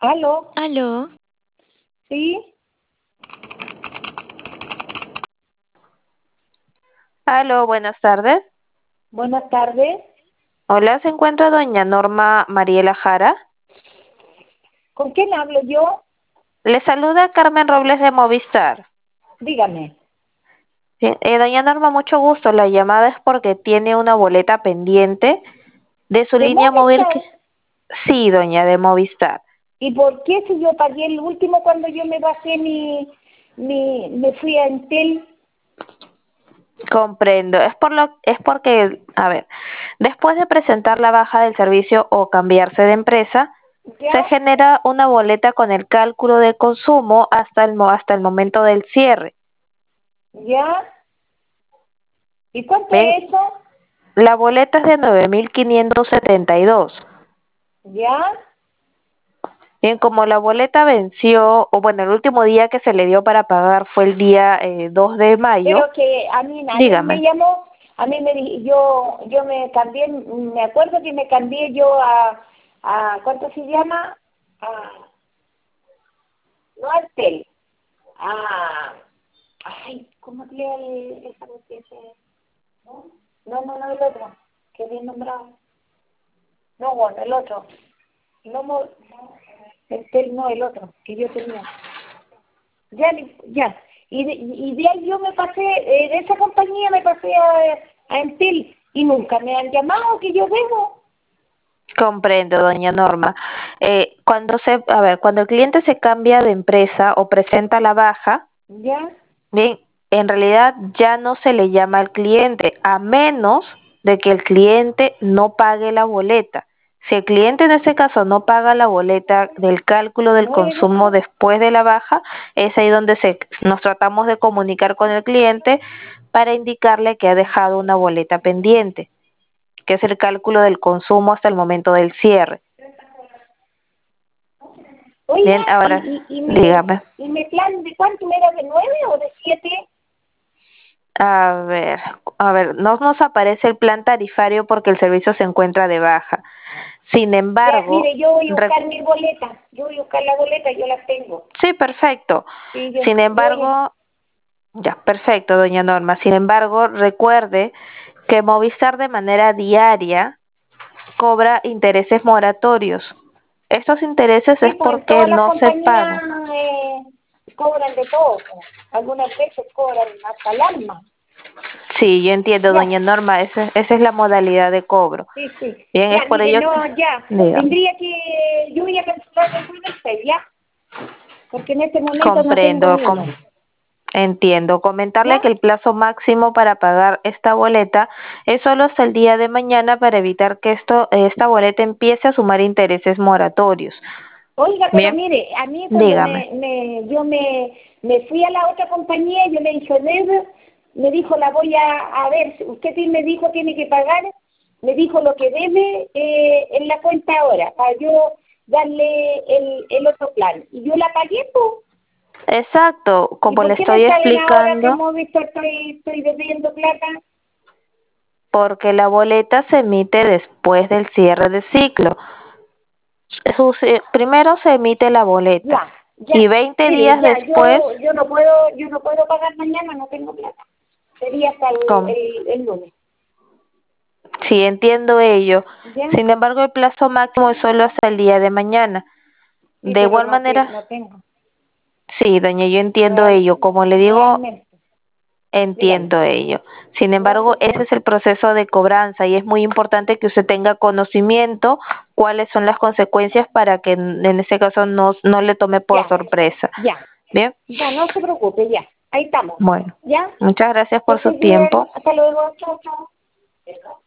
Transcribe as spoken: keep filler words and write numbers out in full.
¿Aló? ¿Aló? ¿Sí? Aló, buenas tardes. Buenas tardes. Hola, ¿se encuentra doña Norma Mariela Jara? ¿Con quién hablo yo? Le saluda Carmen Robles de Movistar. Dígame. Bien, eh, doña Norma, mucho gusto. La llamada es porque tiene una boleta pendiente de su ¿De línea móvil que... Movistar? Sí, doña, de Movistar. ¿Y por qué si yo pagué el último cuando yo me bajé mi, mi, me fui a Entel? Comprendo. Es por lo, es porque, a ver, después de presentar la baja del servicio o cambiarse de empresa, se ¿Ya? genera una boleta con el cálculo de consumo hasta el, mo- hasta el momento del cierre. ¿Ya? ¿Y cuánto Bien, es eso? la boleta es de nueve mil quinientos setenta y dos. ¿Ya? Bien, como la boleta venció, o bueno, el último día que se le dio para pagar fue el día eh, dos de mayo, Pero que a mí nadie me dígame. llamó, a mí me di- yo yo me cambié, me acuerdo que me cambié yo a, a ¿cuánto se llama? A, no a Entel, a, ay, ¿cómo se llama el, esa noticia? ¿No? No, no, no, el otro, que bien nombrado. No, bueno, el otro. No, mo- no, Entel no, el otro, que yo tenía. Ya, li- ya. Y de, y de ahí yo me pasé, eh, de esa compañía me pasé a, a Entel y nunca me han llamado que yo debo. Comprendo, doña Norma. Eh, cuando se, a ver, cuando el cliente se cambia de empresa o presenta la baja, ¿Ya? bien, en realidad ya no se le llama al cliente, a menos de que el cliente no pague la boleta. Si el cliente en ese caso no paga la boleta del cálculo del ¿No es consumo eso? después de la baja, es ahí donde se, nos tratamos de comunicar con el cliente para indicarle que ha dejado una boleta pendiente, que es el cálculo del consumo hasta el momento del cierre. Oiga, Bien, ahora ¿y, y, y, mi, dígame. y mi plan de cuánto era? ¿De nueve o de siete? A ver, a ver, no nos aparece el plan tarifario porque el servicio se encuentra de baja. Sin Ya, embargo, mire, yo voy a re- buscar mi boleta. Yo voy a buscar la boleta, yo la tengo. sí, perfecto. Sí, yo, Sin yo voy a... embargo, ya, perfecto, doña Norma. Sin embargo, recuerde que Movistar de manera diaria cobra intereses moratorios. Estos intereses Sí, es pues en porque todas las no se compañías pagan. eh, cobran de todo, po. Algunas veces cobran hasta el alma. Sí, yo entiendo, Ya, doña Norma, esa, esa es la modalidad de cobro. sí, sí. Bien, es Ya, por mire, ello que, no, ya. dígame, Tendría que, yo voy a cancelar el Twitter, ya, porque en este momento no tengo comprendo, ni com- uno. entiendo. Comentarle ¿Ya? que el plazo máximo para pagar esta boleta es solo hasta el día de mañana para evitar que esto, esta boleta empiece a sumar intereses moratorios. Oiga, pero Bien, mire, a mí cuando dígame. me, me yo me, me fui a la otra compañía, yo le dije, "Debe", me dijo, la voy a, a ver, usted sí me dijo, tiene que pagar, me dijo lo que debe eh, en la cuenta ahora, para yo darle el, el otro plan. Y yo la pagué, pues. Exacto, ¿Y como por le qué me estoy salen ahora que explicando, hemos visto estoy, estoy debiendo plata? porque la boleta se emite después del cierre de ciclo. Su- se- primero se emite la boleta Ya, ya, y veinte mire, días ya, después, yo yo no puedo, yo no puedo pagar mañana, no tengo plata. Sería hasta el, con, el, el lunes. sí entiendo ello. ¿Ya? Sin embargo, el plazo máximo es solo hasta el día de mañana. Sí, De pero igual no, te, manera, no tengo, sí, doña, yo entiendo real, ello. Como le digo, realmente. Dígame. entiendo ello. Sin embargo, Gracias, ese ¿eh? es el proceso de cobranza y es muy importante que usted tenga conocimiento cuáles son las consecuencias para que en en ese caso no, no le tome por Ya, sorpresa. ya, Bien, ya, no se preocupe, ya. Ahí estamos. bueno, ¿Ya? muchas gracias Que por su estés bien. tiempo. Hasta luego. Chao, chao.